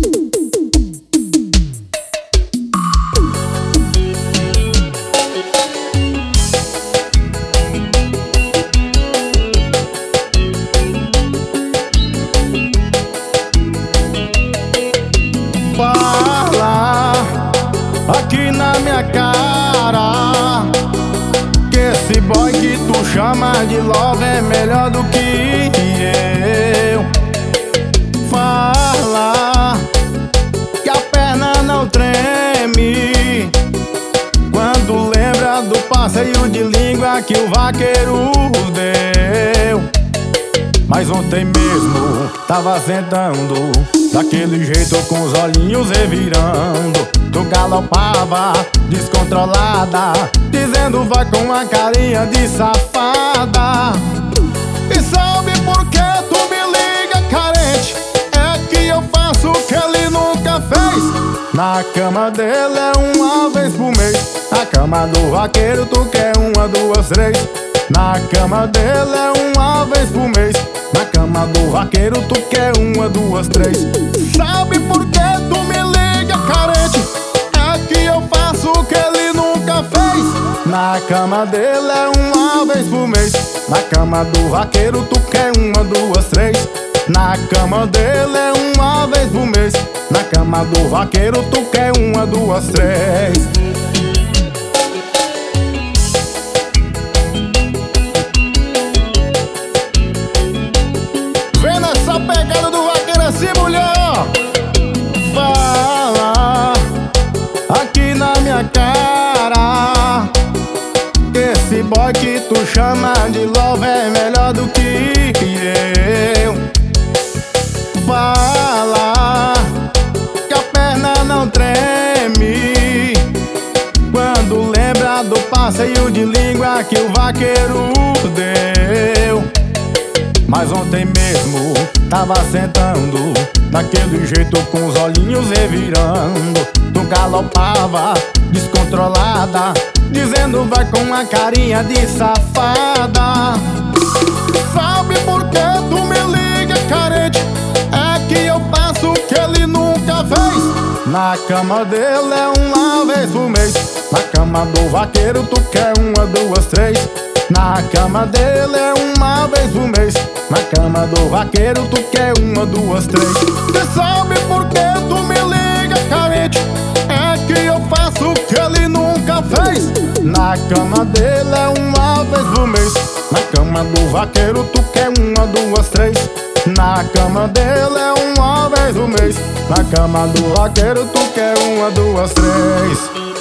Fala aqui na minha cara que esse boy que tu chama de love é melhor do que eu. Fala que a perna não treme quando lembra do passeio de língua que o vaqueiro deu. Mas ontem mesmo tava sentando daquele jeito, com os olhinhos revirando. Tu galopava descontrolada, dizendo vai com a carinha de safada. E sabe por que tu me liga carente? É que eu faço o que ele nunca fez. Na cama dele é uma vez por mês. Na cama do vaqueiro tu quer uma, duas, três. Na cama dele é uma vez por mês. Na cama do vaqueiro tu quer uma, duas, três. Sabe por que tu me liga carente? É que eu faço o que ele nunca fez. Na cama dele é uma vez por mês. Na cama do vaqueiro tu quer uma, duas, três. Na cama dele é uma vez por mês. Na cama do vaqueiro tu quer uma, duas, três. Pegada do vaqueiro assim, mulher. Fala aqui na minha cara que esse boy que tu chama de love é melhor do que eu. Fala que a perna não treme quando lembra do passeio de língua que o vaqueiro deu. Mas ontem mesmo tava sentando daquele jeito, com os olhinhos revirando. Tu galopava descontrolada, dizendo vai com a carinha de safada. Sabe por que tu me liga carente? É que eu faço o que ele nunca fez. Na cama dele é uma vez por mês. Na cama do vaqueiro tu quer uma, duas, três. Na cama dele é uma vez por mês. Na cama do vaqueiro tu quer uma, duas, três. Cê sabe por que tu me liga carente? É que eu faço o que ele nunca fez. Na cama dele é uma vez por mês. Na cama do vaqueiro tu quer uma, duas, três. Na cama dele é uma vez por mês. Na cama do vaqueiro tu quer uma, duas, três.